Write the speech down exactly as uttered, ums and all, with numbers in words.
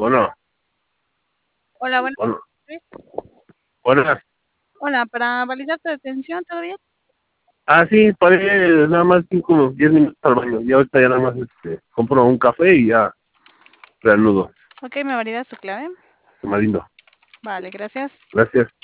Bueno, Hola, buenas bueno, tardes. buenas. Hola, para validar tu detención, ¿todo bien? Ah, sí, paré nada más cinco, diez minutos al baño. Y ahorita ya nada más este, compro un café y ya reanudo. Ok, ¿me validas tu clave? Qué más lindo. Vale, gracias. Gracias.